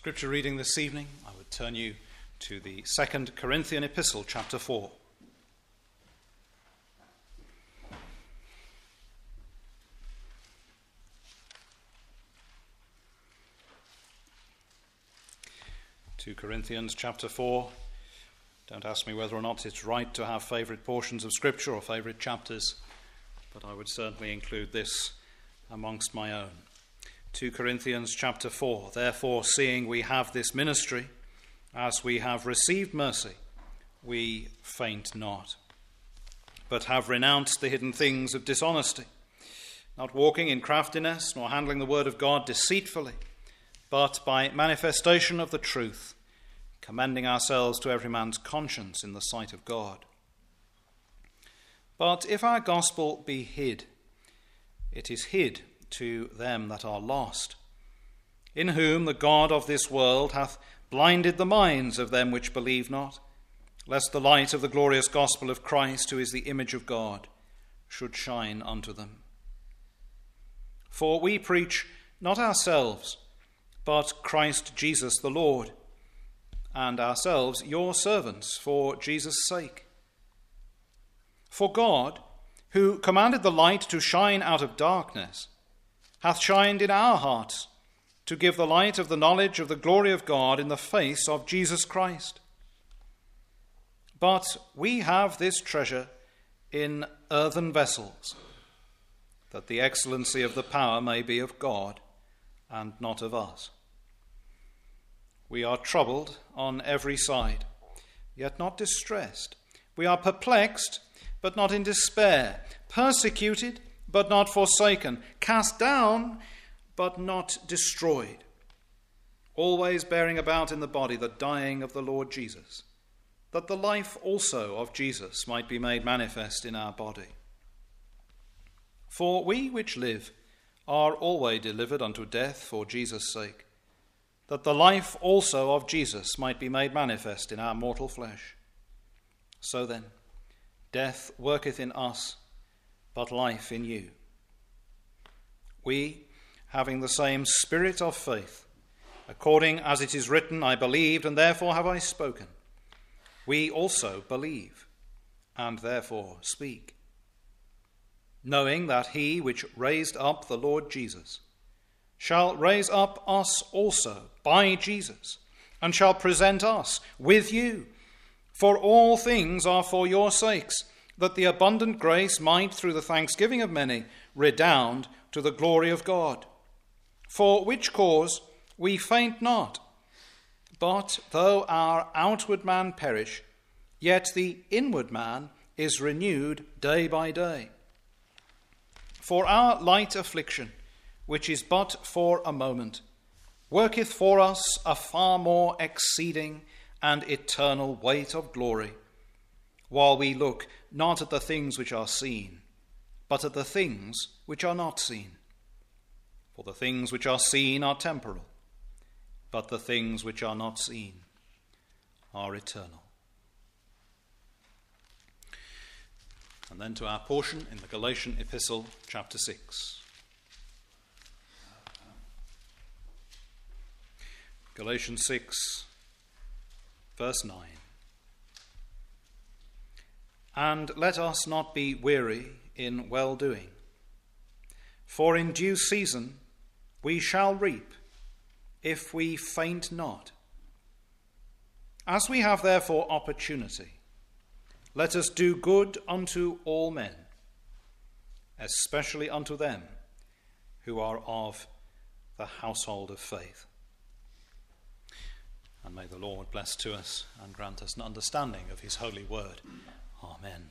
Scripture reading this evening, I would turn you to the 2 Corinthian epistle, chapter 4. Corinthians chapter 4. Don't ask me whether or not it's right to have favourite portions of Scripture or favourite chapters, but I would certainly include this amongst my own. 2 Corinthians chapter 4. Therefore, seeing we have this ministry, as we have received mercy, we faint not, but have renounced the hidden things of dishonesty, not walking in craftiness, nor handling the word of God deceitfully, but by manifestation of the truth, commending ourselves to every man's conscience in the sight of God. But if our gospel be hid, it is hid to them that are lost, in whom the God of this world hath blinded the minds of them which believe not, lest the light of the glorious gospel of Christ, who is the image of God, should shine unto them. For we preach not ourselves, but Christ Jesus the Lord, and ourselves your servants for Jesus' sake. For God, who commanded the light to shine out of darkness, hath shined in our hearts to give the light of the knowledge of the glory of God in the face of Jesus Christ. But we have this treasure in earthen vessels, that the excellency of the power may be of God and not of us. We are troubled on every side, yet not distressed. We are perplexed, but not in despair, persecuted, but not forsaken, cast down, but not destroyed, always bearing about in the body the dying of the Lord Jesus, that the life also of Jesus might be made manifest in our body. For we which live are always delivered unto death for Jesus' sake, that the life also of Jesus might be made manifest in our mortal flesh. So then, death worketh in us, but life in you. We, having the same spirit of faith, according as it is written, I believed, and therefore have I spoken. We also believe, and therefore speak, knowing that he which raised up the Lord Jesus shall raise up us also by Jesus, and shall present us with you. For all things are for your sakes, that the abundant grace might, through the thanksgiving of many, redound to the glory of God. For which cause we faint not, but though our outward man perish, yet the inward man is renewed day by day. For our light affliction, which is but for a moment, worketh for us a far more exceeding and eternal weight of glory, while we look not at the things which are seen, but at the things which are not seen. For the things which are seen are temporal, but the things which are not seen are eternal. And then to our portion in the Galatian epistle, chapter 6. Galatians 6, verse 9. And let us not be weary in well-doing, for in due season we shall reap, if we faint not. As we have therefore opportunity, let us do good unto all men, especially unto them who are of the household of faith. And may the Lord bless to us and grant us an understanding of his holy word. Amen.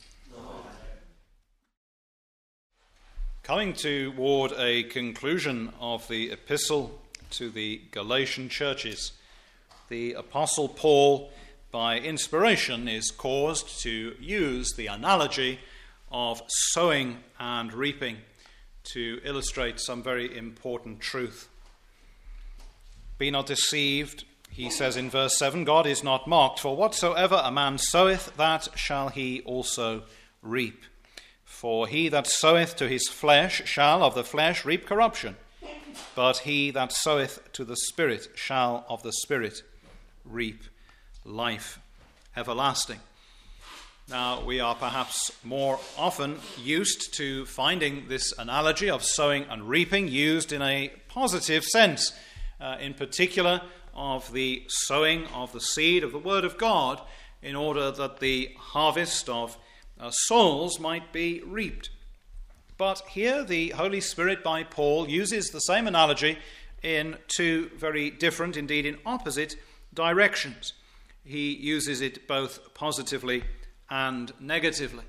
Coming toward a conclusion of the epistle to the Galatian churches, the Apostle Paul, by inspiration, is caused to use the analogy of sowing and reaping to illustrate some very important truth. Be not deceived, he says in verse 7, God is not mocked, for whatsoever a man soweth, that shall he also reap. For he that soweth to his flesh shall of the flesh reap corruption, but he that soweth to the Spirit shall of the Spirit reap life everlasting. Now, we are perhaps more often used to finding this analogy of sowing and reaping used in a positive sense, in particular of the sowing of the seed of the Word of God in order that the harvest of souls might be reaped. But here the Holy Spirit by Paul uses the same analogy in two very different, indeed in opposite directions. He uses it both positively and negatively.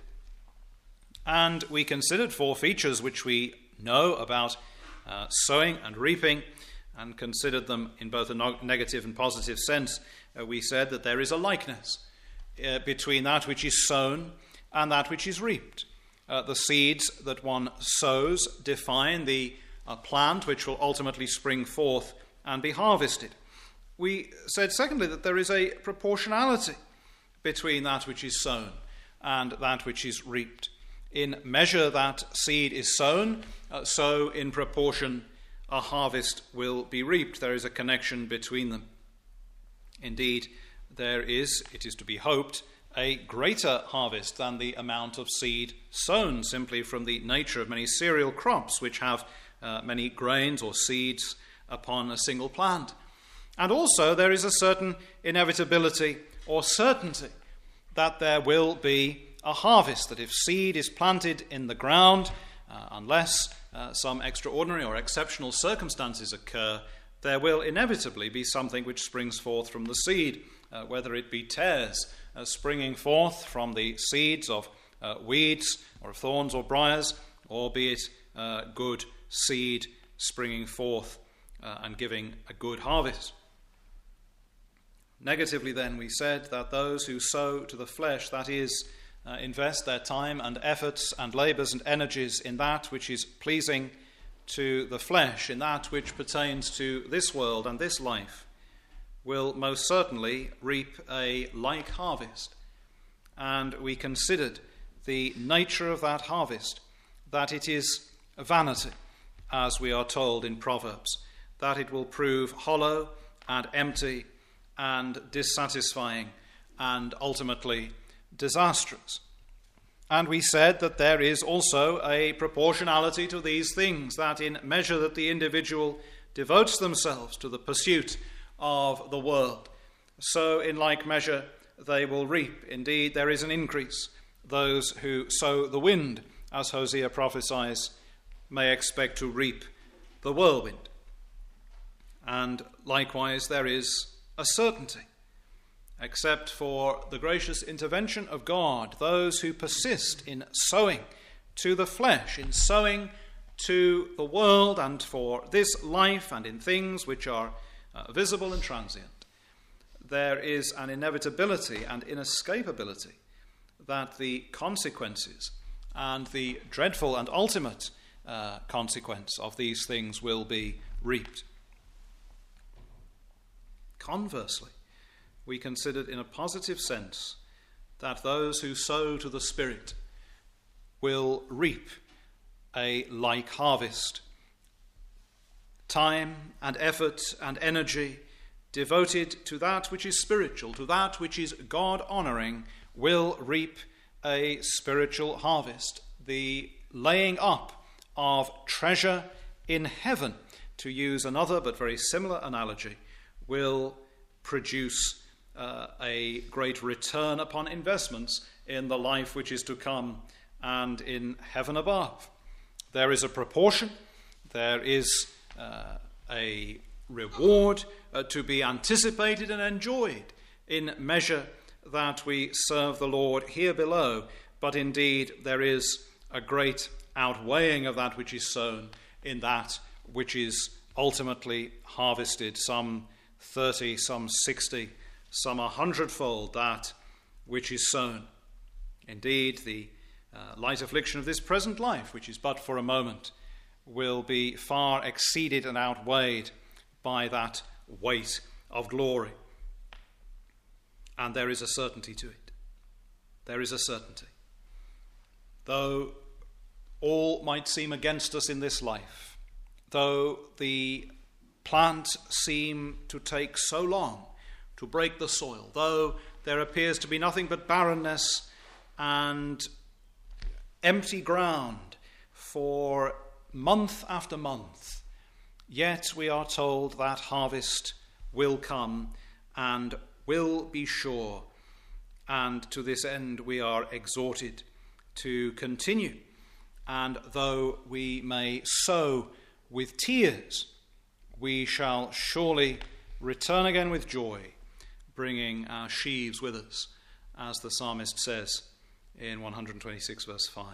And we considered four features which we know about sowing and reaping, and considered them in both a negative and positive sense. We said that there is a likeness between that which is sown and that which is reaped. The seeds that one sows define the plant which will ultimately spring forth and be harvested. We said, secondly, that there is a proportionality between that which is sown and that which is reaped. In measure that seed is sown, so in proportion a harvest will be reaped. There is a connection between them. Indeed, there is, it is to be hoped, a greater harvest than the amount of seed sown, simply from the nature of many cereal crops which have many grains or seeds upon a single plant. And also there is a certain inevitability or certainty that there will be a harvest, that if seed is planted in the ground, unless some extraordinary or exceptional circumstances occur, there will inevitably be something which springs forth from the seed, whether it be tares springing forth from the seeds of weeds or of thorns or briars, or be it good seed springing forth and giving a good harvest. Negatively, then, we said that those who sow to the flesh, that is, invest their time and efforts and labours and energies in that which is pleasing to the flesh, in that which pertains to this world and this life, will most certainly reap a like harvest. And we considered the nature of that harvest, that it is vanity, as we are told in Proverbs, that it will prove hollow and empty and dissatisfying and ultimately disastrous. And we said that there is also a proportionality to these things, that in measure that the individual devotes themselves to the pursuit of the world, so in like measure they will reap. Indeed, there is an increase. Those who sow the wind, as Hosea prophesies, may expect to reap the whirlwind. And likewise there is a certainty. Except for the gracious intervention of God, those who persist in sowing to the flesh, in sowing to the world and for this life and in things which are visible and transient, there is an inevitability and inescapability that the consequences and the dreadful and ultimate consequence of these things will be reaped. Conversely, we considered in a positive sense that those who sow to the Spirit will reap a like harvest. Time and effort and energy devoted to that which is spiritual, to that which is God-honouring, will reap a spiritual harvest. The laying up of treasure in heaven, to use another but very similar analogy, will produce a great return upon investments in the life which is to come and in heaven above. There is a proportion, there is a reward to be anticipated and enjoyed in measure that we serve the Lord here below, but indeed there is a great outweighing of that which is sown in that which is ultimately harvested, some 30, some 60, some 100-fold that which is sown. Indeed, the light affliction of this present life, which is but for a moment, will be far exceeded and outweighed by that weight of glory. And there is a certainty to it. There is a certainty. Though all might seem against us in this life, though the plants seem to take so long to break the soil, though there appears to be nothing but barrenness and empty ground for month after month, yet we are told that harvest will come and will be sure, and to this end we are exhorted to continue. And though we may sow with tears, we shall surely return again with joy, bringing our sheaves with us, as the psalmist says in 126 verse 5.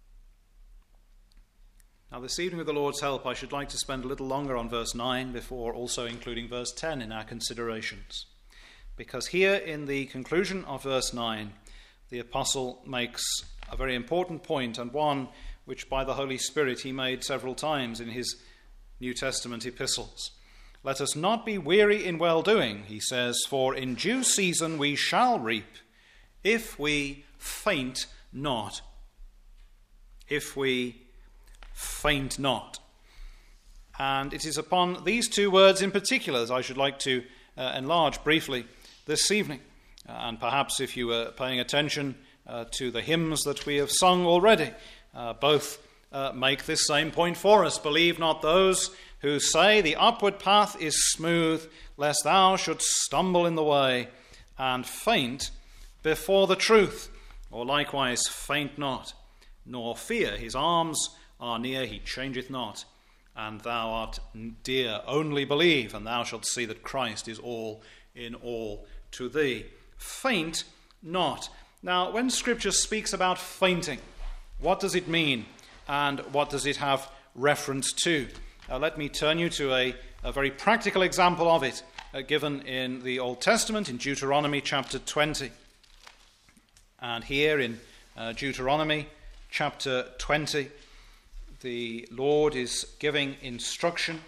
Now this evening, with the Lord's help, I should like to spend a little longer on verse 9 before also including verse 10 in our considerations. Because here in the conclusion of verse 9, the apostle makes a very important point, and one which by the Holy Spirit he made several times in his New Testament epistles. Let us not be weary in well-doing, he says, for in due season we shall reap, if we faint not. If we faint not. And it is upon these two words in particular that I should like to enlarge briefly this evening. And perhaps if you were paying attention to the hymns that we have sung already, both make this same point for us. Believe not those who say the upward path is smooth, lest thou shouldst stumble in the way and faint before the truth. Or likewise, faint not, nor fear. His arms are near, he changeth not. And thou art dear, only believe, and thou shalt see that Christ is all in all to thee. Faint not. Now, when Scripture speaks about fainting, what does it mean, and what does it have reference to? Let me turn you to a very practical example of it, given in the Old Testament in Deuteronomy chapter 20. And here in Deuteronomy chapter 20, the Lord is giving instruction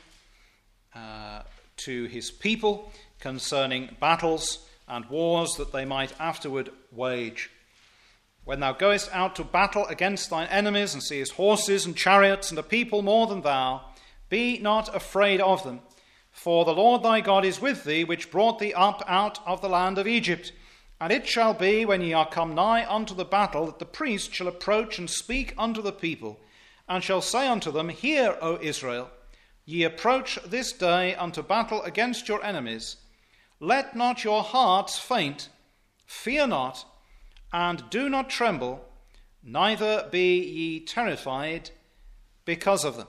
to his people concerning battles and wars that they might afterward wage. When thou goest out to battle against thine enemies, and seest horses and chariots and a people more than thou, be not afraid of them, for the Lord thy God is with thee, which brought thee up out of the land of Egypt. And it shall be, when ye are come nigh unto the battle, that the priest shall approach and speak unto the people, and shall say unto them, Hear, O Israel, ye approach this day unto battle against your enemies. Let not your hearts faint, fear not, and do not tremble, neither be ye terrified because of them.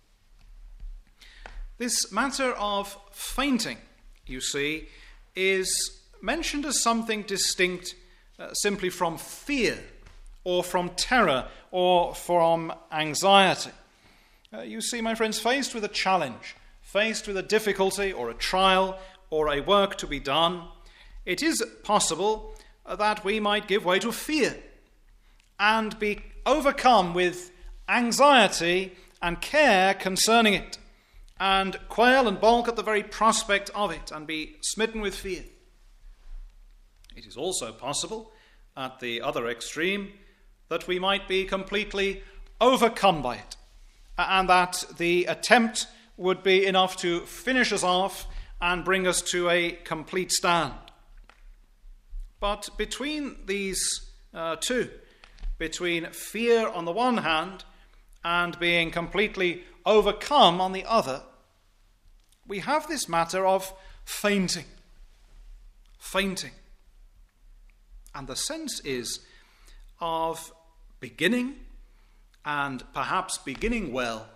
This matter of fainting, you see, is mentioned as something distinct simply from fear or from terror or from anxiety. You see, my friends, faced with a challenge, faced with a difficulty or a trial or a work to be done, it is possible that we might give way to fear and be overcome with anxiety and care concerning it, and quail and balk at the very prospect of it, and be smitten with fear. It is also possible, at the other extreme, that we might be completely overcome by it, and that the attempt would be enough to finish us off and bring us to a complete stand. But between these two, between fear on the one hand and being completely overcome on the other, we have this matter of fainting. Fainting. And the sense is of beginning, and perhaps beginning well,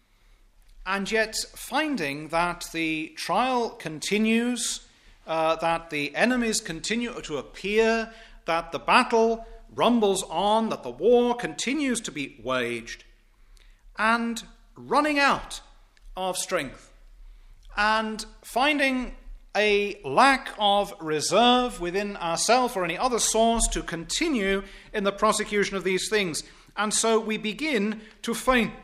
and yet finding that the trial continues, that the enemies continue to appear, that the battle rumbles on, that the war continues to be waged, and running out of strength, and finding a lack of reserve within ourselves or any other source to continue in the prosecution of these things. And so we begin to faint.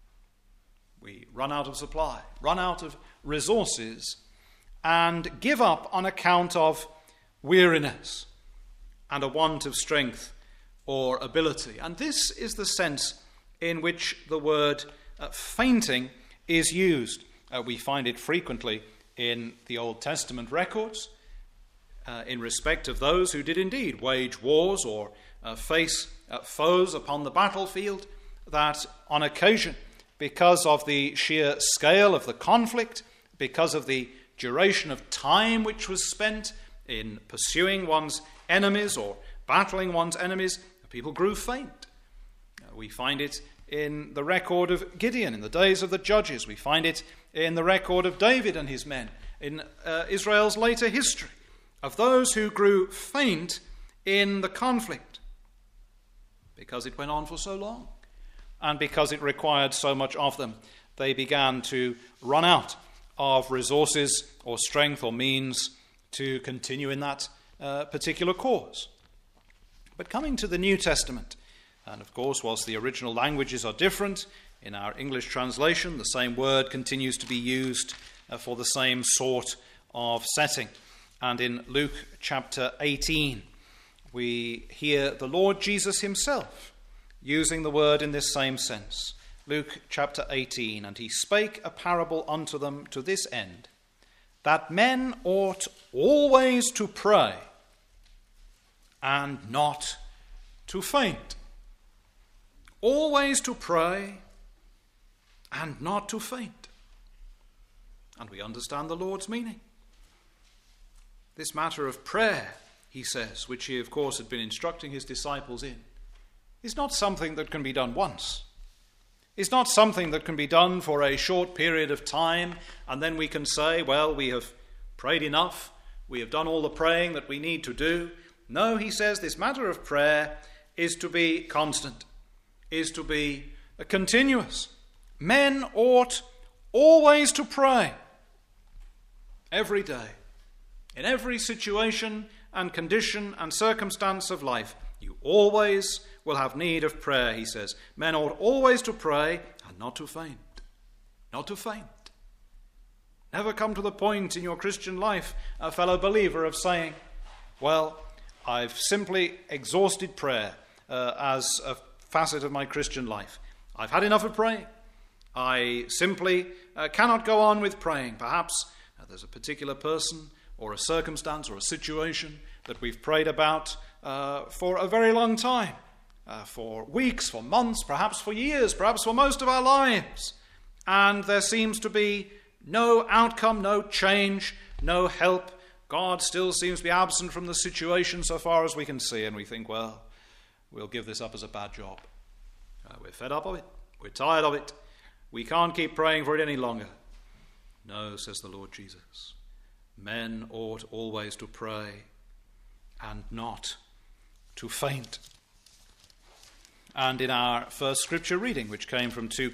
We run out of supply, run out of resources, and give up on account of weariness and a want of strength or ability. And this is the sense in which the word fainting is used. We find it frequently in the Old Testament records in respect of those who did indeed wage wars or face foes upon the battlefield, that on occasion, because of the sheer scale of the conflict, because of the duration of time which was spent in pursuing one's enemies or battling one's enemies, people grew faint. We find it in the record of Gideon in the days of the judges. We find it in the record of David and his men in Israel's later history, of those who grew faint in the conflict because it went on for so long and because it required so much of them. They began to run out of resources or strength or means to continue in that particular cause. But coming to the New Testament, and of course, whilst the original languages are different, in our English translation, the same word continues to be used for the same sort of setting. And in Luke chapter 18, we hear the Lord Jesus himself using the word in this same sense. Luke chapter 18, and he spake a parable unto them to this end, that men ought always to pray and not to faint. Always to pray and not to faint. And we understand the Lord's meaning. This matter of prayer, he says, which he of course had been instructing his disciples in, is not something that can be done once. It's not something that can be done for a short period of time and then we can say, well, we have prayed enough, we have done all the praying that we need to do. No, he says this matter of prayer is to be constant, is to be continuous. Men ought always to pray, every day, in every situation and condition and circumstance of life. You always will have need of prayer, he says. Men ought always to pray and not to faint. Not to faint. Never come to the point in your Christian life, a fellow believer, of saying, well, I've simply exhausted prayer as a facet of my Christian life. I've had enough of praying. I simply cannot go on with praying. Perhaps there's a particular person or a circumstance or a situation that we've prayed about for a very long time, for weeks, for months, perhaps for years, perhaps for most of our lives. And there seems to be no outcome, no change, no help. God still seems to be absent from the situation so far as we can see. And we think, well, we'll give this up as a bad job. We're fed up of it. We're tired of it. We can't keep praying for it any longer. No, says the Lord Jesus. Men ought always to pray and not to faint. And in our first scripture reading, which came from 2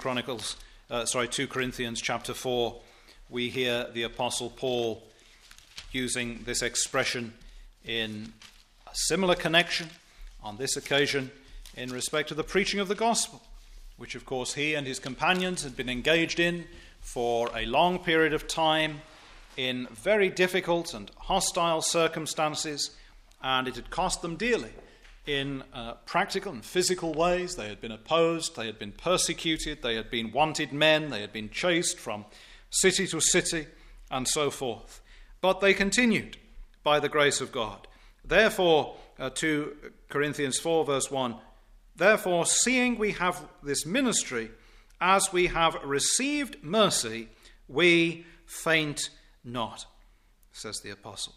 Corinthians chapter 4, we hear the Apostle Paul using this expression in a similar connection, on this occasion in respect to the preaching of the gospel, which of course he and his companions had been engaged in for a long period of time in very difficult and hostile circumstances, and it had cost them dearly in practical and physical ways. They had been opposed, they had been persecuted, they had been wanted men, they had been chased from city to city, and so forth. But they continued by the grace of God. Therefore, 2 Corinthians 4 verse 1, therefore, seeing we have this ministry, as we have received mercy, we faint not, says the apostle.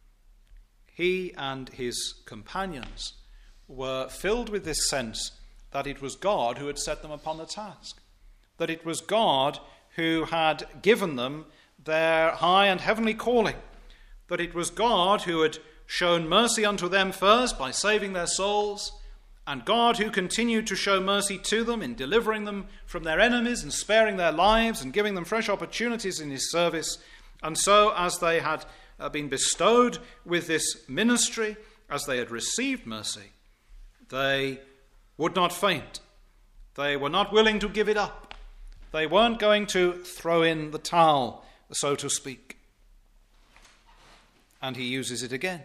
He and his companions were filled with this sense that it was God who had set them upon the task, that it was God who had given them their high and heavenly calling, that it was God who had shown mercy unto them first by saving their souls, and God who continued to show mercy to them in delivering them from their enemies and sparing their lives and giving them fresh opportunities in his service. And so as they had been bestowed with this ministry, as they had received mercy, they would not faint. They were not willing to give it up. They weren't going to throw in the towel, so to speak. And he uses it again.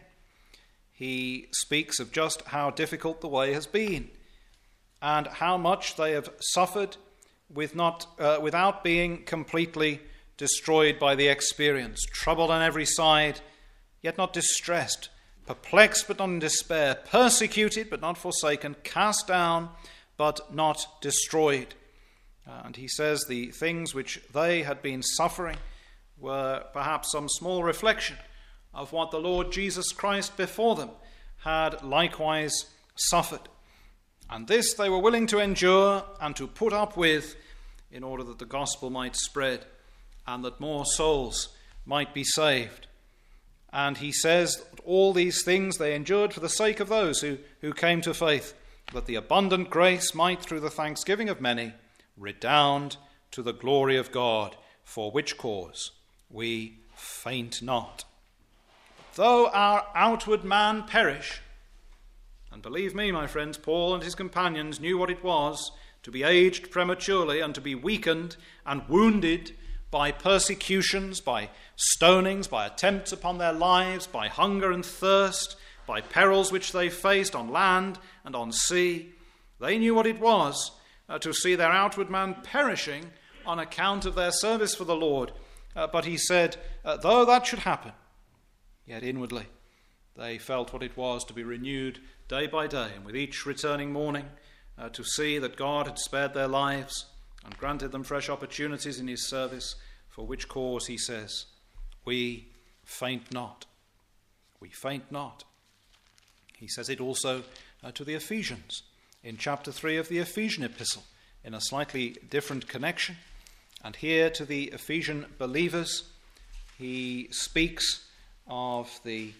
He speaks of just how difficult the way has been and how much they have suffered without being completely destroyed by the experience, troubled on every side, yet not distressed, perplexed but not in despair, persecuted but not forsaken, cast down but not destroyed. And he says the things which they had been suffering were perhaps some small reflection of what the Lord Jesus Christ before them had likewise suffered. And this they were willing to endure and to put up with in order that the gospel might spread and that more souls might be saved. And he says that all these things they endured for the sake of those who came to faith, that the abundant grace might, through the thanksgiving of many, redound to the glory of God, for which cause we faint not. Though our outward man perish, and believe me, my friends, Paul and his companions knew what it was to be aged prematurely and to be weakened and wounded by persecutions, by stonings, by attempts upon their lives, by hunger and thirst, by perils which they faced on land and on sea. They knew what it was to see their outward man perishing on account of their service for the Lord. But he said, though that should happen, yet inwardly they felt what it was to be renewed day by day, and with each returning morning to see that God had spared their lives and granted them fresh opportunities in his service, for which cause, he says, we faint not. We faint not. He says it also to the Ephesians in chapter 3 of the Ephesian epistle in a slightly different connection. And here to the Ephesian believers, he speaks of the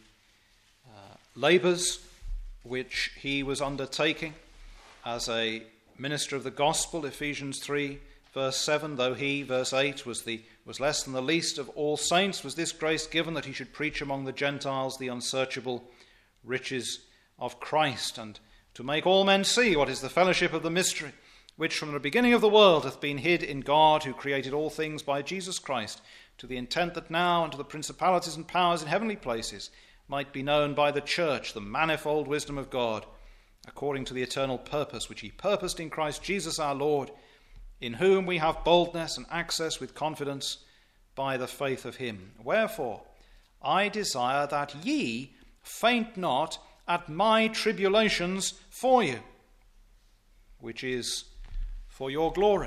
labours which he was undertaking as a minister of the gospel. Ephesians 3 verse 7, though he, verse 8, was less than the least of all saints, was this grace given that he should preach among the Gentiles the unsearchable riches of Christ, and to make all men see what is the fellowship of the mystery, which from the beginning of the world hath been hid in God, who created all things by Jesus Christ, to the intent that now unto the principalities and powers in heavenly places might be known by the church the manifold wisdom of God, according to the eternal purpose which he purposed in Christ Jesus our Lord, in whom we have boldness and access with confidence by the faith of him. Wherefore I desire that ye faint not at my tribulations for you, which is for your glory.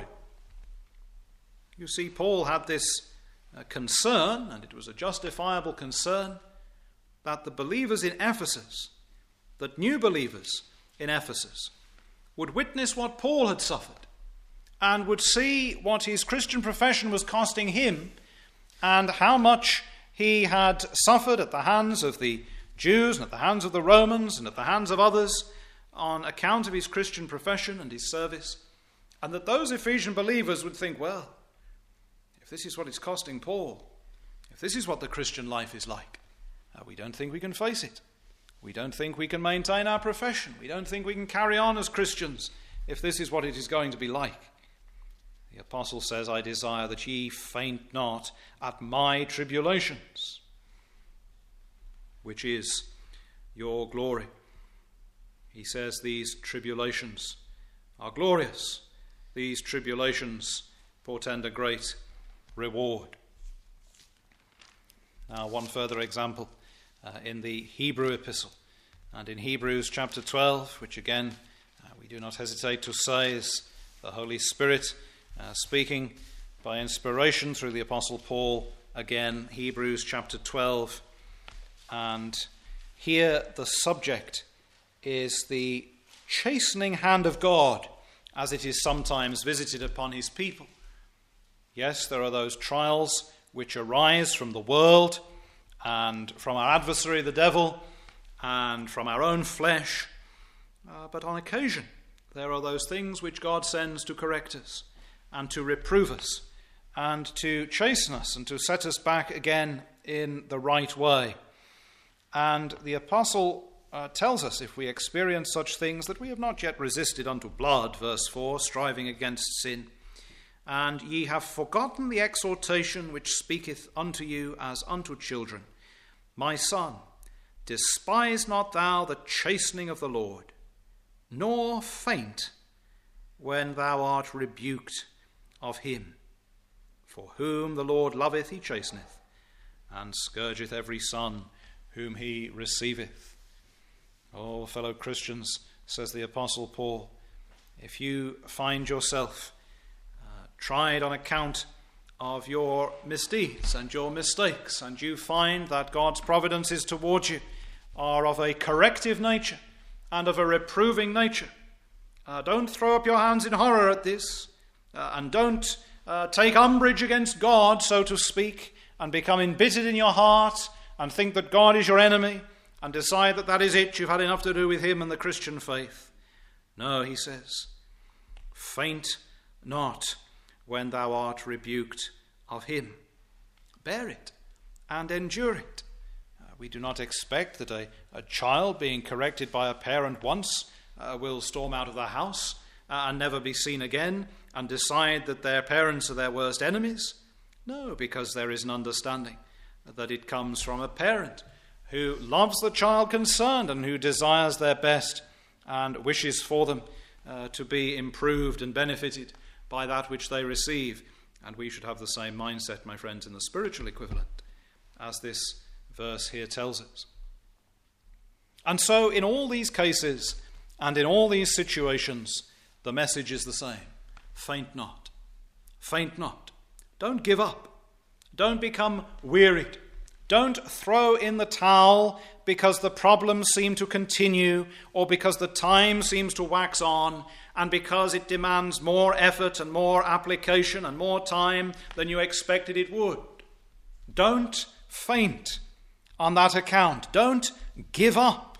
You see, Paul had this concern, and it was a justifiable concern, that the believers in Ephesus, that new believers in Ephesus, would witness what Paul had suffered and would see what his Christian profession was costing him and how much he had suffered at the hands of the Jews and at the hands of the Romans and at the hands of others on account of his Christian profession and his service. And that those Ephesian believers would think, well, if this is what it's costing Paul, if this is what the Christian life is like, we don't think we can face it. We don't think we can maintain our profession. We don't think we can carry on as Christians if this is what it is going to be like. The apostle says, I desire that ye faint not at my tribulations, which is your glory. He says these tribulations are glorious. These tribulations portend a great reward. Now, one further example in the Hebrew epistle, and in Hebrews chapter 12, which again we do not hesitate to say is the Holy Spirit speaking by inspiration through the apostle Paul. Again, Hebrews chapter 12, and here the subject is the chastening hand of God as it is sometimes visited upon his people. Yes, there are those trials which arise from the world and from our adversary, the devil, and from our own flesh. But on occasion, there are those things which God sends to correct us and to reprove us and to chasten us and to set us back again in the right way. And the apostle tells us, if we experience such things, that we have not yet resisted unto blood, verse 4, striving against sin. And ye have forgotten the exhortation which speaketh unto you as unto children. My son, despise not thou the chastening of the Lord, nor faint when thou art rebuked of him. For whom the Lord loveth, he chasteneth, and scourgeth every son whom he receiveth. Oh, fellow Christians, says the Apostle Paul, if you find yourself tried on account of your misdeeds and your mistakes, and you find that God's providences towards you are of a corrective nature and of a reproving nature, don't throw up your hands in horror at this, and don't take umbrage against God, so to speak, and become embittered in your heart and think that God is your enemy and decide that that is it, you've had enough to do with him and the Christian faith. No, he says, faint not when thou art rebuked of him. Bear it and endure it. We do not expect that a child being corrected by a parent once will storm out of the house and never be seen again and decide that their parents are their worst enemies. No, because there is an understanding that it comes from a parent who loves the child concerned and who desires their best and wishes for them to be improved and benefited by that which they receive. And we should have the same mindset, my friends, in the spiritual equivalent, as this verse here tells us. And so in all these cases and in all these situations, the message is the same. Faint not. Faint not. Don't give up. Don't become wearied. Don't throw in the towel because the problems seem to continue, or because the time seems to wax on, and because it demands more effort and more application and more time than you expected it would. Don't faint on that account. Don't give up.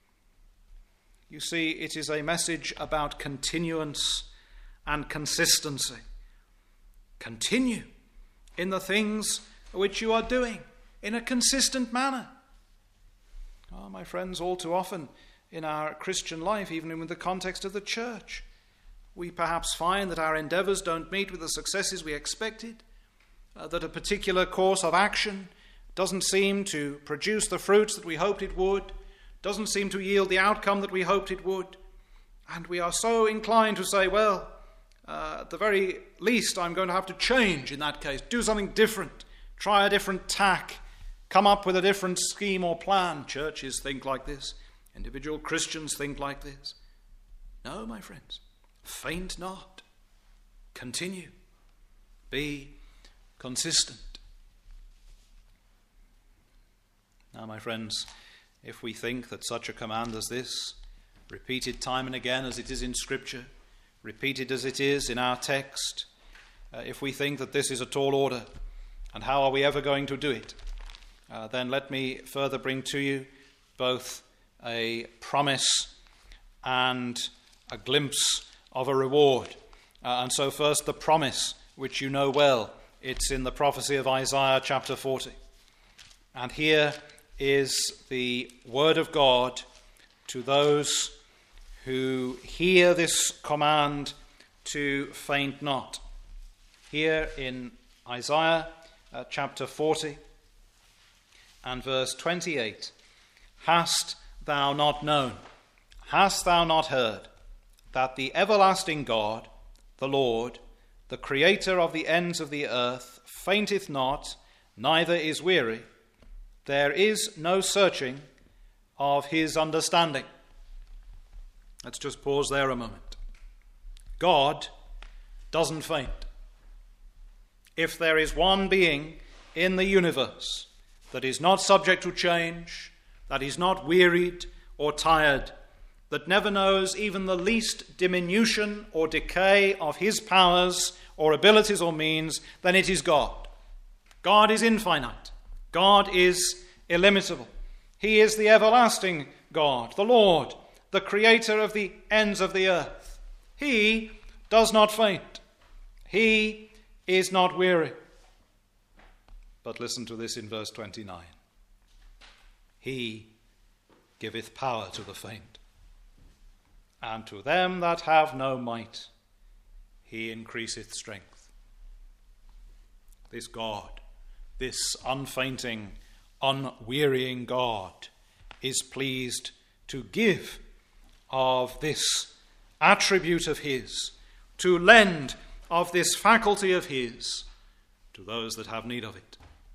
You see, it is a message about continuance and consistency. Continue in the things which you are doing in a consistent manner. Oh, my friends, all too often in our Christian life, even in the context of the church, we perhaps find that our endeavors don't meet with the successes we expected, that a particular course of action doesn't seem to produce the fruits that we hoped it would, doesn't seem to yield the outcome that we hoped it would. And we are so inclined to say, well, at the very least, I'm going to have to change in that case, do something different, try a different tack, come up with a different scheme or plan. Churches think like this. Individual Christians think like this. No, my friends, faint not. Continue. Be consistent. Now, my friends, if we think that such a command as this, repeated time and again as it is in Scripture, repeated as it is in our text, if we think that this is a tall order, and how are we ever going to do it, then let me further bring to you both a promise and a glimpse of a reward. And so first the promise, which you know well. It's in the prophecy of Isaiah chapter 40. And here is the word of God to those who hear this command to faint not. Here in Isaiah chapter 40 and verse 28, hast thou not known, hast thou not heard, that the everlasting God, the Lord, the creator of the ends of the earth, fainteth not, neither is weary, there is no searching of his understanding. Let's just pause there a moment. God doesn't faint. If there is one being in the universe that is not subject to change, that is not wearied or tired, that never knows even the least diminution or decay of his powers or abilities or means, then it is God. God is infinite. God is illimitable. He is the everlasting God, the Lord, the creator of the ends of the earth. He does not faint. He is not weary. But listen to this in verse 29. He giveth power to the faint, and to them that have no might he increaseth strength. This God, this unfainting, unwearying God, is pleased to give of this attribute of his, to lend of this faculty of his to those that have need of it,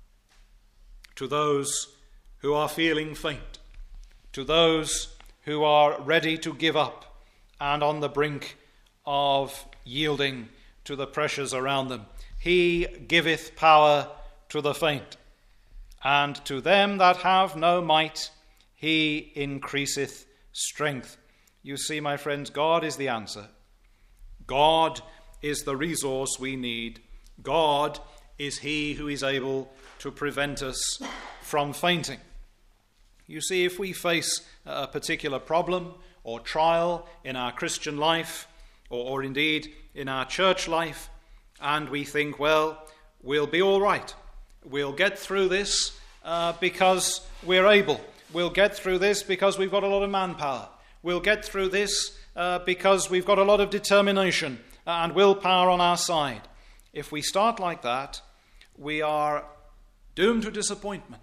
to those who are feeling faint, to those who are ready to give up and on the brink of yielding to the pressures around them. He giveth power to the faint, and to them that have no might he increaseth strength. You see, my friends, God is the answer. God is the resource we need. God is he who is able to prevent us from fainting. You see, if we face a particular problem or trial in our Christian life, or indeed in our church life, and we think, well, we'll be all right. We'll get through this because we're able. We'll get through this because we've got a lot of manpower. We'll get through this because we've got a lot of determination and willpower on our side. If we start like that, we are doomed to disappointment.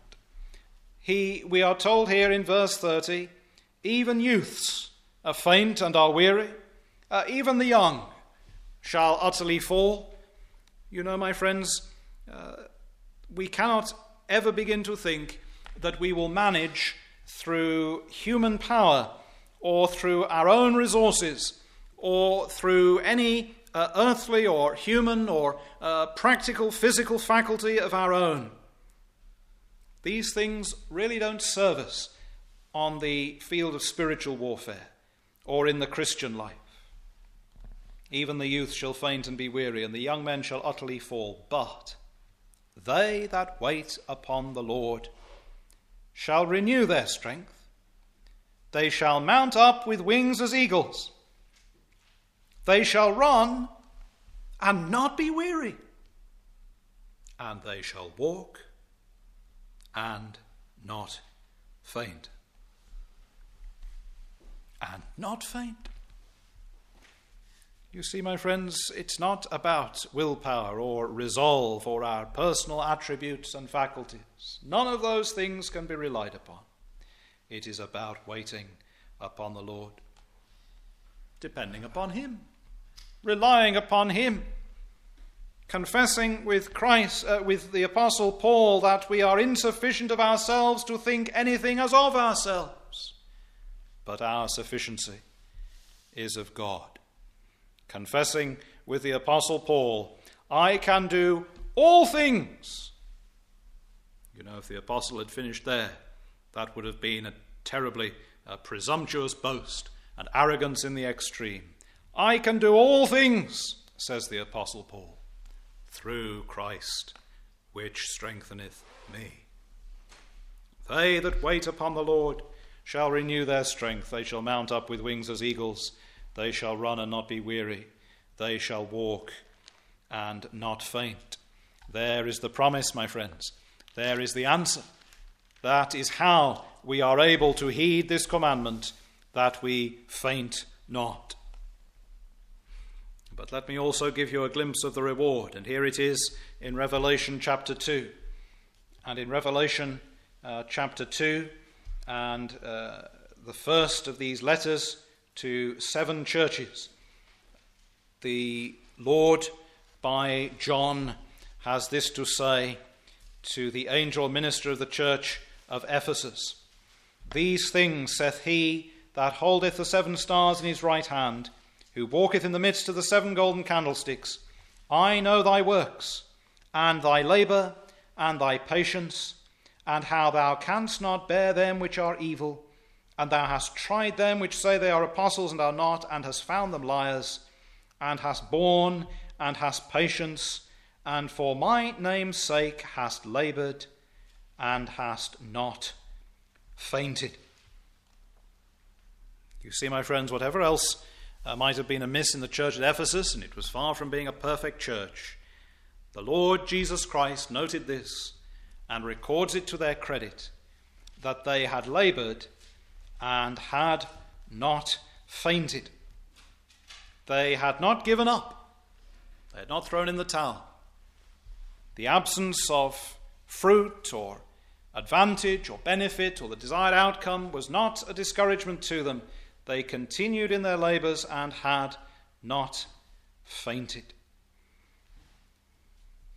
We are told here in verse 30, even youths are faint and are weary, even the young shall utterly fall. You know, my friends, we cannot ever begin to think that we will manage through human power or through our own resources or through any earthly or human or practical physical faculty of our own. These things really don't serve us on the field of spiritual warfare or in the Christian life. Even the youth shall faint and be weary, and the young men shall utterly fall. But they that wait upon the Lord shall renew their strength. They shall mount up with wings as eagles. They shall run and not be weary. And they shall walk and not faint. And not faint. You see, my friends, it's not about willpower or resolve or our personal attributes and faculties. None of those things can be relied upon. It is about waiting upon the Lord, depending upon him, relying upon him, confessing with Christ, with the Apostle Paul, that we are insufficient of ourselves to think anything as of ourselves, but our sufficiency is of God. Confessing with the Apostle Paul, I can do all things. You know, if the apostle had finished there, that would have been a terribly presumptuous boast and arrogance in the extreme. I can do all things, says the Apostle Paul, through Christ, which strengtheneth me. They that wait upon the Lord shall renew their strength. They shall mount up with wings as eagles. They shall run and not be weary. They shall walk and not faint. There is the promise, my friends. There is the answer. That is how we are able to heed this commandment, that we faint not. But let me also give you a glimpse of the reward. And here it is in Revelation chapter 2. And in Revelation chapter 2, and the first of these letters to 7 churches, the Lord, by John, has this to say to the angel minister of the church of Ephesus. These things saith he that holdeth the 7 stars in his right hand, who walketh in the midst of the 7 golden candlesticks. I know thy works, and thy labour, and thy patience, and how thou canst not bear them which are evil, and thou hast tried them which say they are apostles and are not, and hast found them liars, and hast borne, and hast patience, and for my name's sake hast laboured, and hast not fainted. You see, my friends, whatever else might have been amiss in the church at Ephesus, and it was far from being a perfect church, the Lord Jesus Christ noted this and records it to their credit, that they had laboured and had not fainted. They had not given up. They had not thrown in the towel. The absence of fruit or advantage or benefit or the desired outcome was not a discouragement to them. They continued in their labours and had not fainted.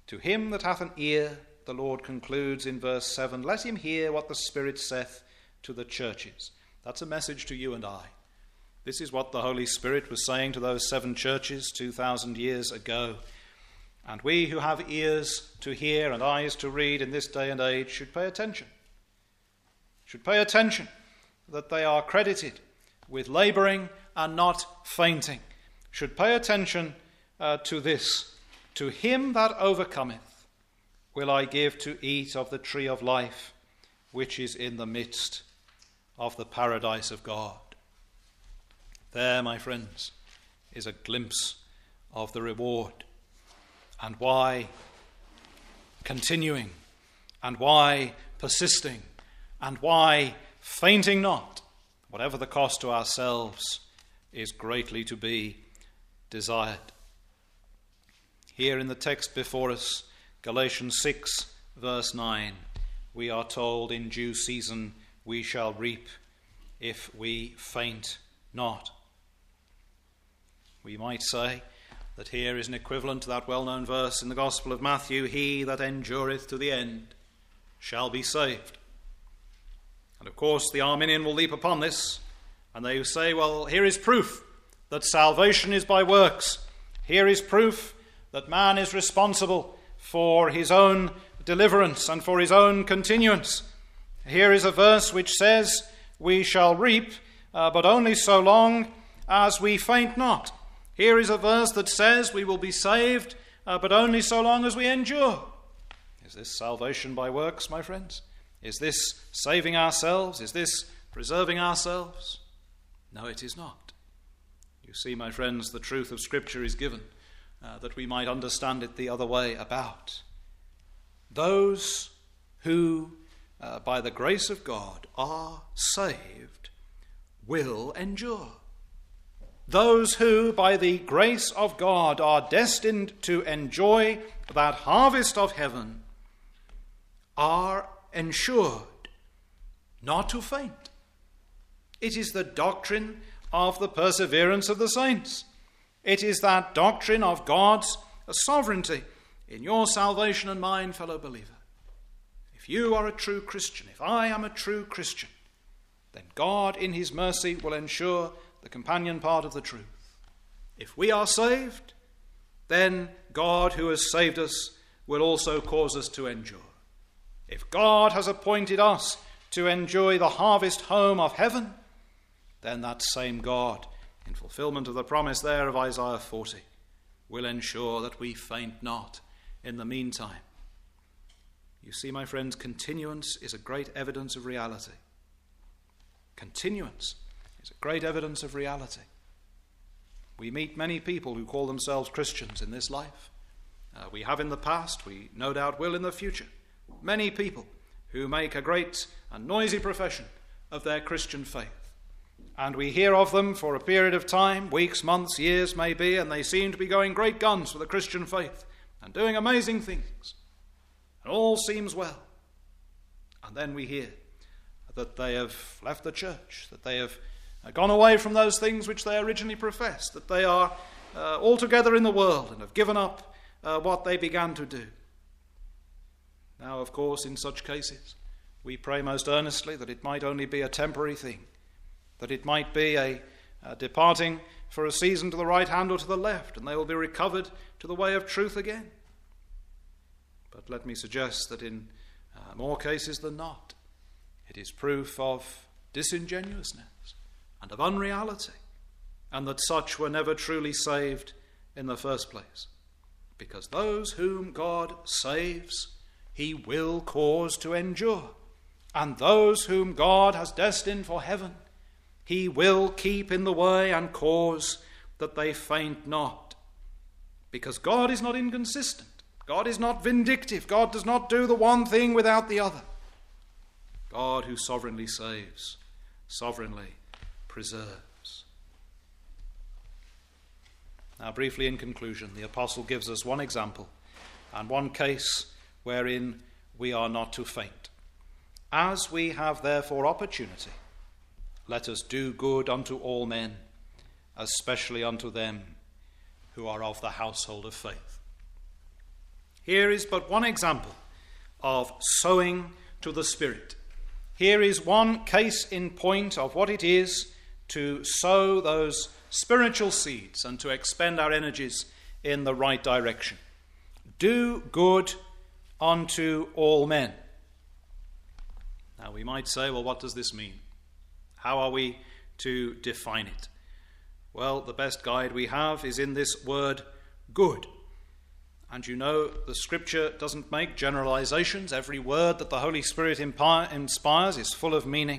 To him that hath an ear, the Lord concludes in verse 7, let him hear what the Spirit saith to the churches. That's a message to you and I. This is what the Holy Spirit was saying to those 7 churches 2,000 years ago. And we who have ears to hear and eyes to read in this day and age should pay attention. Should pay attention that they are credited with labouring and not fainting. Should pay attention to this. To him that overcometh will I give to eat of the tree of life, which is in the midst of the paradise of God. There, my friends, is a glimpse of the reward, and why continuing, and why persisting, and why fainting not, whatever the cost to ourselves, is greatly to be desired. Here in the text before us, Galatians 6, verse 9, we are told, in due season we shall reap if we faint not. We might say that here is an equivalent to that well-known verse in the Gospel of Matthew, he that endureth to the end shall be saved. And of course the Arminian will leap upon this, and they say, well, here is proof that salvation is by works. Here is proof that man is responsible for his own deliverance and for his own continuance. Here is a verse which says, we shall reap, but only so long as we faint not. Here is a verse that says we will be saved, but only so long as we endure. Is this salvation by works, my friends? Is this saving ourselves? Is this preserving ourselves? No, it is not. You see, my friends, the truth of Scripture is given that we might understand it the other way about. Those who, by the grace of God, are saved will endure. Those who, by the grace of God, are destined to enjoy that harvest of heaven are ensured not to faint. It is the doctrine of the perseverance of the saints. It is that doctrine of God's sovereignty in your salvation and mine, fellow believer. If you are a true Christian, if I am a true Christian, then God in his mercy will ensure the companion part of the truth. If we are saved, then God who has saved us will also cause us to endure. If God has appointed us to enjoy the harvest home of heaven, then that same God, in fulfillment of the promise there of Isaiah 40, will ensure that we faint not in the meantime. You see, my friends, continuance is a great evidence of reality. Continuance is a great evidence of reality. We meet many people who call themselves Christians in this life. We have in the past, we no doubt will in the future. Many people who make a great and noisy profession of their Christian faith. And we hear of them for a period of time, weeks, months, years maybe, and they seem to be going great guns for the Christian faith and doing amazing things. And all seems well. And then we hear that they have left the church, that they have gone away from those things which they originally professed, that they are altogether in the world and have given up what they began to do. Now, of course, in such cases, we pray most earnestly that it might only be a temporary thing, that it might be a departing for a season to the right hand or to the left, and they will be recovered to the way of truth again. But let me suggest that in more cases than not, it is proof of disingenuousness and of unreality, and that such were never truly saved in the first place. Because those whom God saves, he will cause to endure. And those whom God has destined for heaven, he will keep in the way and cause that they faint not. Because God is not inconsistent. God is not vindictive. God does not do the one thing without the other. God who sovereignly saves, sovereignly preserves. Now, briefly in conclusion, the apostle gives us one example and one case wherein we are not to faint. As we have therefore opportunity, let us do good unto all men, especially unto them who are of the household of faith. Here is but one example of sowing to the Spirit. Here is one case in point of what it is to sow those spiritual seeds and to expend our energies in the right direction. Do good unto all men. Now we might say, well, what does this mean? How are we to define it? Well, the best guide we have is in this word, good. And you know, the Scripture doesn't make generalizations. Every word that the Holy Spirit inspires is full of meaning.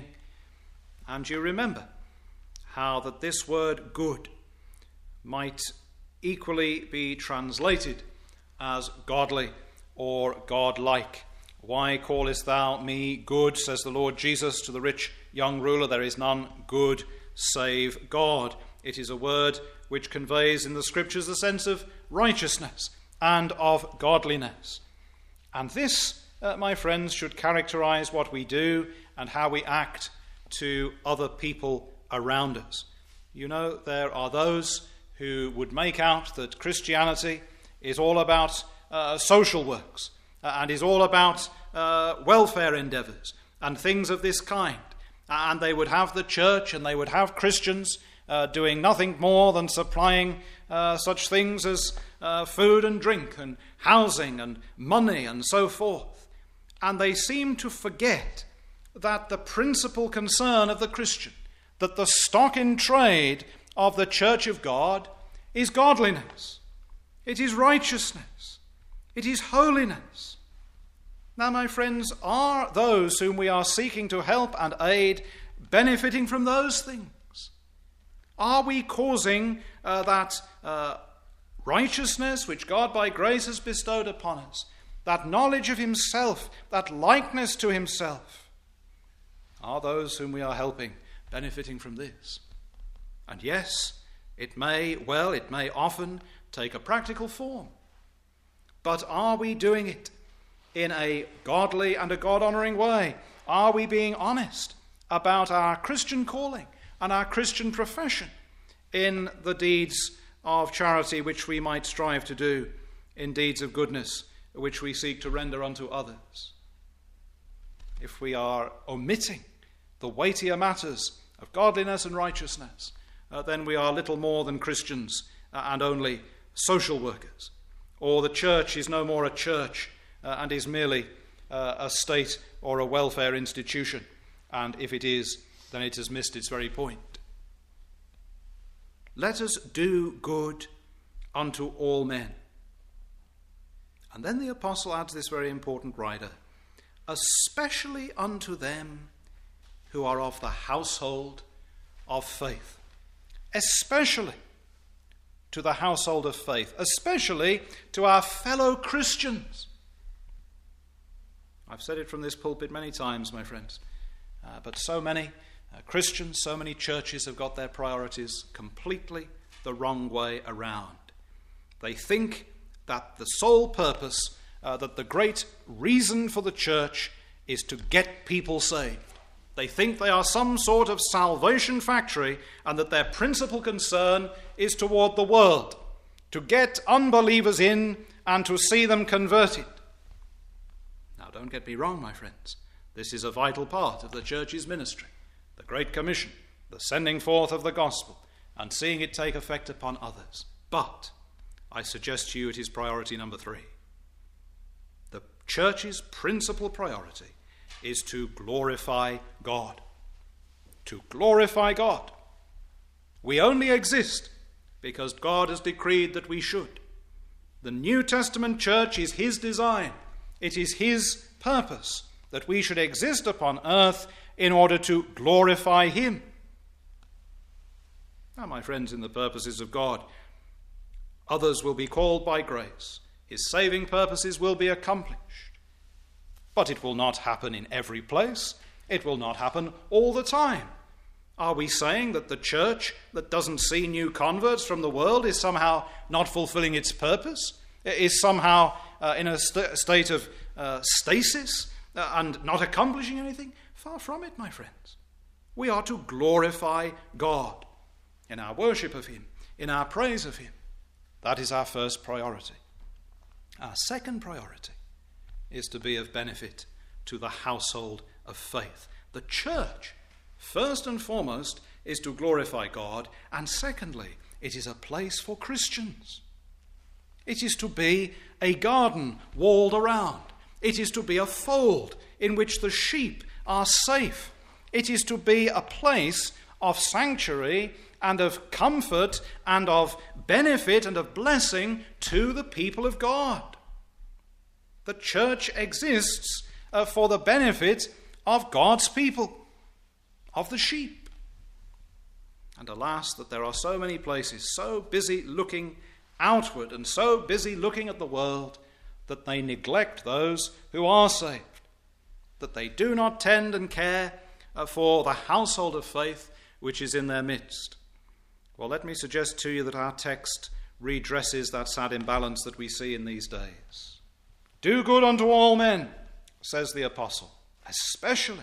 And you remember how that this word good might equally be translated as godly or godlike. Why callest thou me good, says the Lord Jesus to the rich young ruler? There is none good save God. It is a word which conveys in the Scriptures a sense of righteousness and of godliness. And this, my friends, should characterize what we do and how we act to other people around us. You know, there are those who would make out that Christianity is all about social works and is all about welfare endeavors and things of this kind. And they would have the church and they would have Christians doing nothing more than supplying such things as food and drink and housing and money and so forth. And they seem to forget that the principal concern of the Christian, that the stock in trade of the church of God is godliness. It is righteousness. It is holiness. Now, my friends, are those whom we are seeking to help and aid benefiting from those things? Are we causing that righteousness which God by grace has bestowed upon us, that knowledge of himself, that likeness to himself, are those whom we are helping benefiting from this? And yes, it may often take a practical form. But are we doing it in a godly and a God-honoring way? Are we being honest about our Christian calling and our Christian profession in the deeds of charity which we might strive to do, in deeds of goodness which we seek to render unto others? If we are omitting the weightier matters of godliness and righteousness, then we are little more than Christians and only social workers. Or the church is no more a church and is merely a state or a welfare institution. And if it is, then it has missed its very point. Let us do good unto all men. And then the apostle adds this very important rider, especially unto them who are of the household of faith. Especially to the household of faith, especially to our fellow Christians. I've said it from this pulpit many times, my friends, but so many Christians, so many churches have got their priorities completely the wrong way around. They think that the sole purpose, that the great reason for the church is to get people saved. They think they are some sort of salvation factory and that their principal concern is toward the world, to get unbelievers in and to see them converted. Now, don't get me wrong, my friends. This is a vital part of the church's ministry, the Great Commission, the sending forth of the gospel, and seeing it take effect upon others. But I suggest to you it is priority number 3. The church's principal priority is to glorify God. To glorify God. We only exist because God has decreed that we should. The New Testament church is his design. It is his purpose that we should exist upon earth in order to glorify him. Now, my friends, in the purposes of God, others will be called by grace. His saving purposes will be accomplished. But it will not happen in every place. It will not happen all the time. Are we saying that the church that doesn't see new converts from the world is somehow not fulfilling its purpose? Is somehow in a state of stasis and not accomplishing anything? Far from it, my friends. We are to glorify God in our worship of him, in our praise of him. That is our first priority. Our second priority is to be of benefit to the household of faith. The church, first and foremost, is to glorify God, and secondly, it is a place for Christians. It is to be a garden walled around. It is to be a fold in which the sheep are safe. It is to be a place of sanctuary and of comfort and of benefit and of blessing to the people of God. The church exists for the benefit of God's people, of the sheep. And alas, that there are so many places so busy looking outward and so busy looking at the world that they neglect those who are saved, that they do not tend and care for the household of faith which is in their midst. Well, let me suggest to you that our text redresses that sad imbalance that we see in these days. Do good unto all men, says the apostle, especially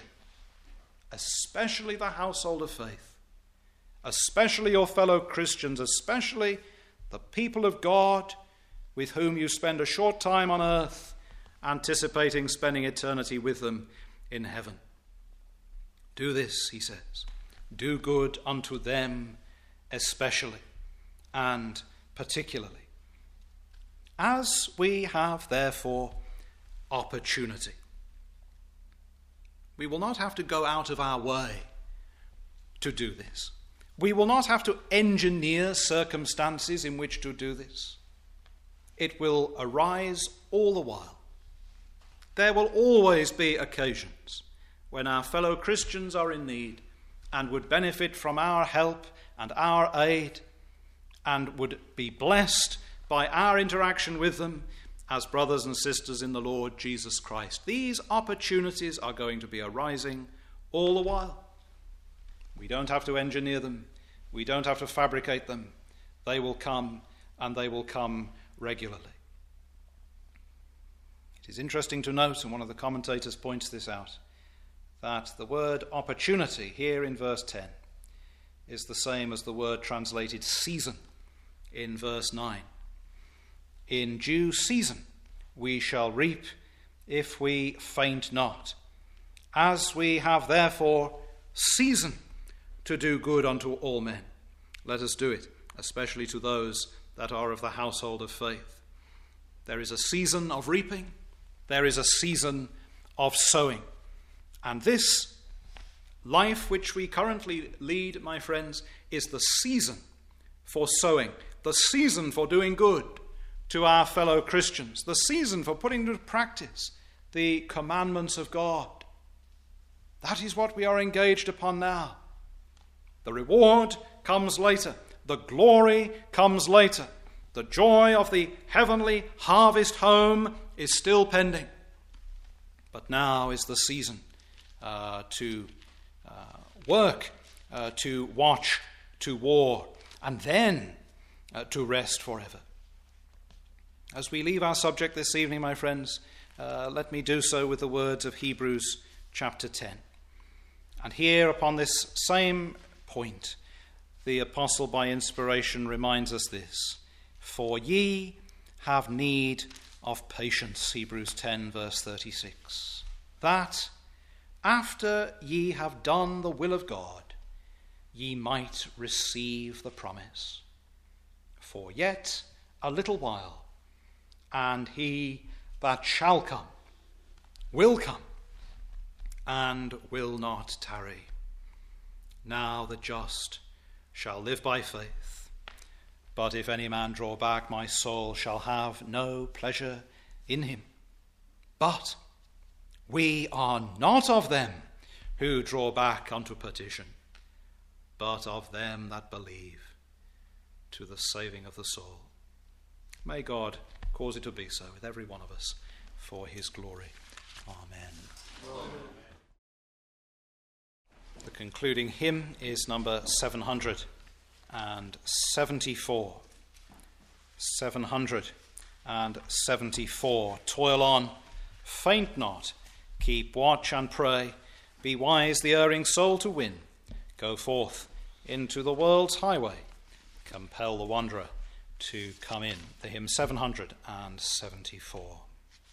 the household of faith, especially your fellow Christians, especially the people of God with whom you spend a short time on earth, anticipating spending eternity with them in heaven. Do this, he says. Do good unto them especially and particularly. As we have, therefore, opportunity, we will not have to go out of our way to do this. We will not have to engineer circumstances in which to do this. It will arise all the while. There will always be occasions when our fellow Christians are in need and would benefit from our help and our aid and would be blessed by our interaction with them as brothers and sisters in the Lord Jesus Christ. These opportunities are going to be arising all the while. We don't have to engineer them. We don't have to fabricate them. They will come, and they will come regularly. It is interesting to note, and one of the commentators points this out, that the word opportunity here in verse 10 is the same as the word translated season in verse 9. In due season we shall reap if we faint not. As we have therefore season to do good unto all men, let us do it, especially to those that are of the household of faith. There is a season of reaping, there is a season of sowing. And this life which we currently lead, my friends, is the season for sowing, the season for doing good to our fellow Christians, the season for putting into practice the commandments of God. That is what we are engaged upon now. The reward comes later. The glory comes later. The joy of the heavenly harvest home is still pending. But now is the season to work, to watch, to war, and then to rest forever. As we leave our subject this evening, my friends, let me do so with the words of Hebrews chapter 10. And here upon this same point, the apostle by inspiration reminds us this: for ye have need of patience, Hebrews 10 verse 36, that after ye have done the will of God, ye might receive the promise. For yet a little while, and he that shall come will come, and will not tarry. Now the just shall live by faith. But if any man draw back, my soul shall have no pleasure in him. But we are not of them who draw back unto perdition, but of them that believe to the saving of the soul. May God cause it to be so with every one of us for his glory. Amen. Amen. The concluding hymn is number 774. 774. Toil on, faint not, keep watch and pray. Be wise the erring soul to win. Go forth into the world's highway. Compel the wanderer to come in, the hymn 774.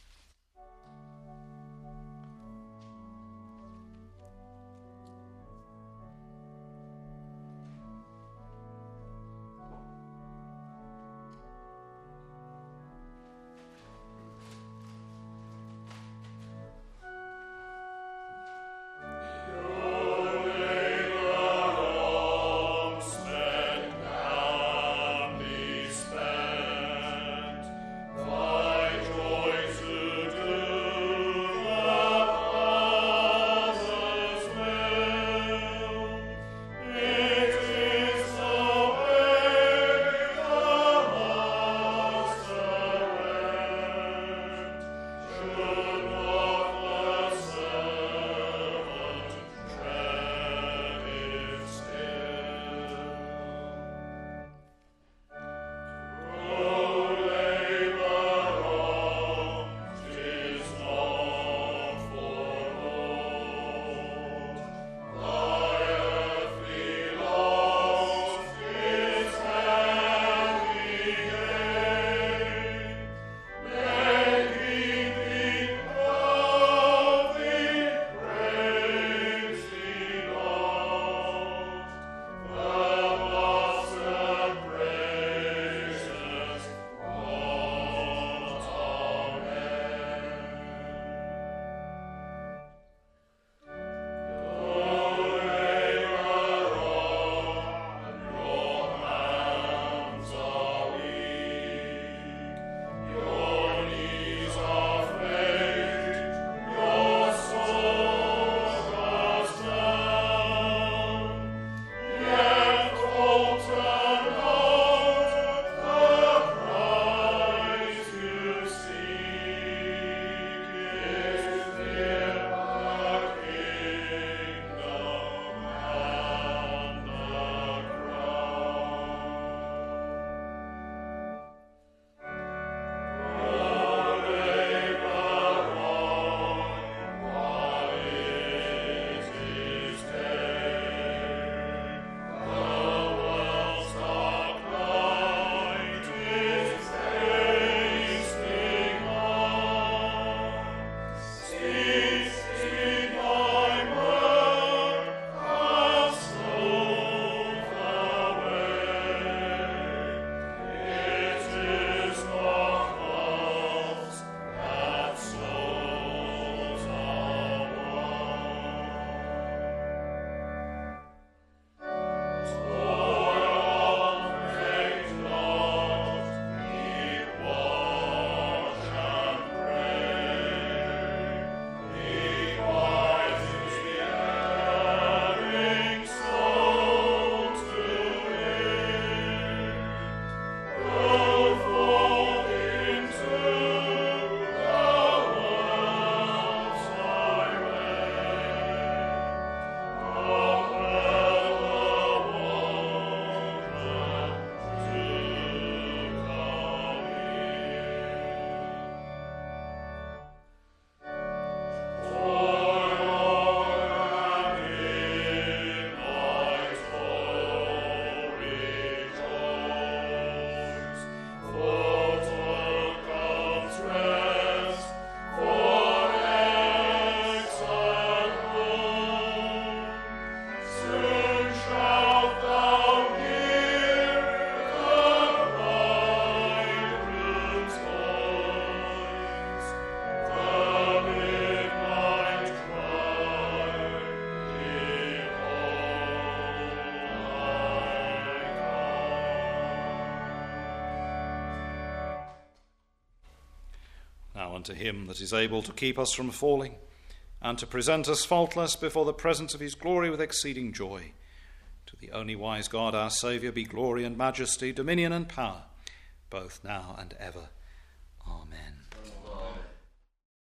unto him that is able to keep us from falling, and to present us faultless before the presence of his glory with exceeding joy. To the only wise God, our Saviour, be glory and majesty, dominion and power, both now and ever. Amen.